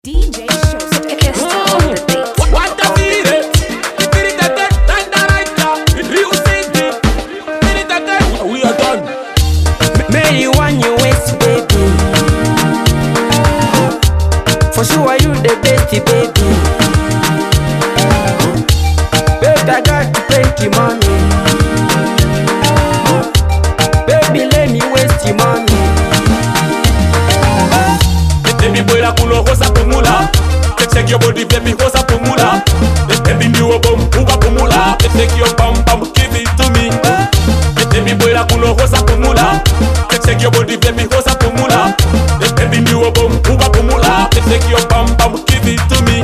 DJ Showster. It's on the beat. What the beat? We are done. Mary, one you waste, baby. For sure, you the best, baby. Baby, I got plenty money. Baby, let me waste your money. Baby boy la kuno hosa pumula. Check your body, baby hosa pumula. Baby new bum, uga pumula. Take your bum bum, give it to me. Baby boy la kuno hosa pumula. Check your body, baby hosa pumula. Baby new bum, uga pumula. Take your bum bum, give it to me.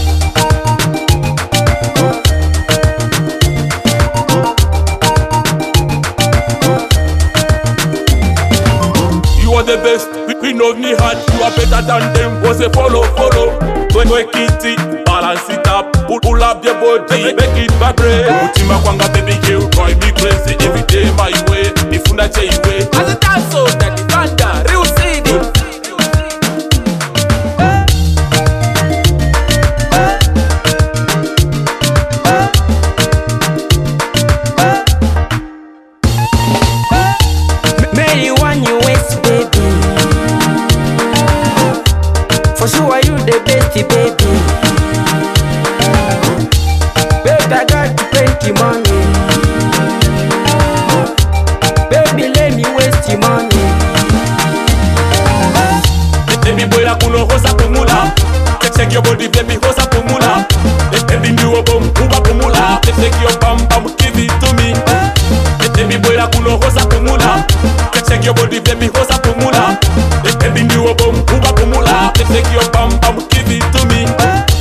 You are the best, we know me hard. You are better than them, was a follow. When kitty, balance it up, pull up your body, make it vibrate. Mutima kwanga baby girl, drive me crazy every day my way. Nifuna cheiwe, as a dance so that the thunder, real city. Mary, one you waste, baby. For sure, you the best, baby. Baby, I got plenty money. Baby, let me waste your money. Baby boy la kuno hosa pumula. Check your body, baby hosa pumula. Baby new bum, uga pumula. Take your bum bum, give it to me. Baby boy la kuno hosa pumula. Check your body, baby hosa pumula. Baby new bum, uga pumula. Take your bum bum, give it to me.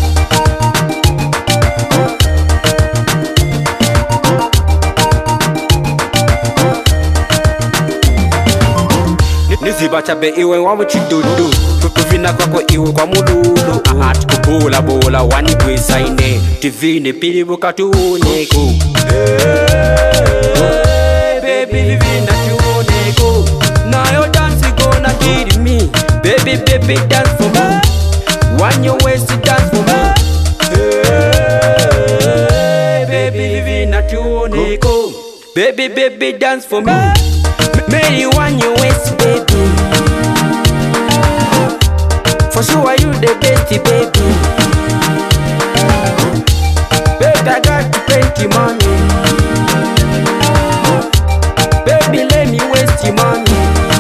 Nizibacha be iwe wa muchidudu Kukuvina kwako iwe kwa mululu Ahati kubula bula wani kwisaine Tivine pili bukatuuneko Baby vivina tuoneko Now your dance gonna kill me Baby dance for me One your waist dance for me Baby vivina tuoneko Baby dance for me Mary, one you waste, baby. For sure, you the best, baby. Baby, I got plenty money. Baby, let me waste your money.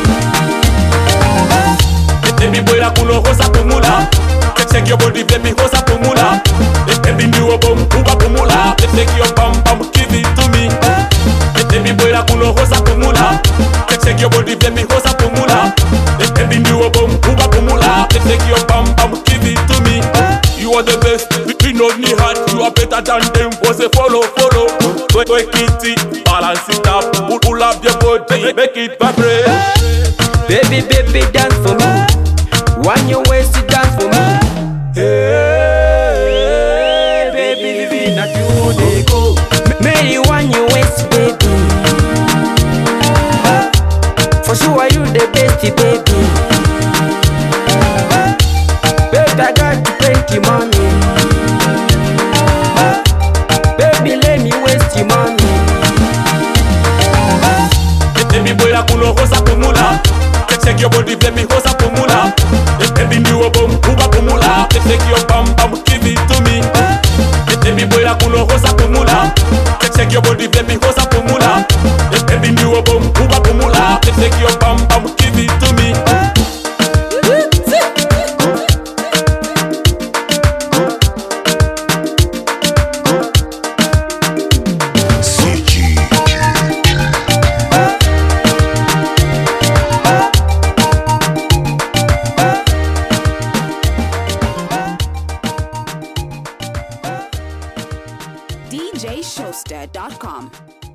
Baby boy la kuno hosa pumula. Check your body, baby hosa pumula. Baby new bum, uga pumula. Take your bum bum, give it to me. Baby boy la kuno hosa pumula. Check your body, baby hosa pumula. Baby new bum, uga pumula. Take your bum bum, give it to me. You are the best, we know me hard. You are better than them, was a follow. When kitty, balance it up, pull up your body, make it vibrate. Baby, dance for me. One your waist to dance for me. Hey, baby, vivi na tuoneko. Mary, one your waist, baby. For sure, you the best, baby. Baby, I got plenty money. Baby, let me waste your money. Baby boy la kuno hosa pumula. Check your body, baby hosa pumula. Baby new bum, uga pumula. Take your bum bum, give it to me. Baby boy la kuno hosa pumula. Check your body, baby hosa pumula. Baby new bum, uga pumula. Take your bum bum, give it to me. DJShowster.com.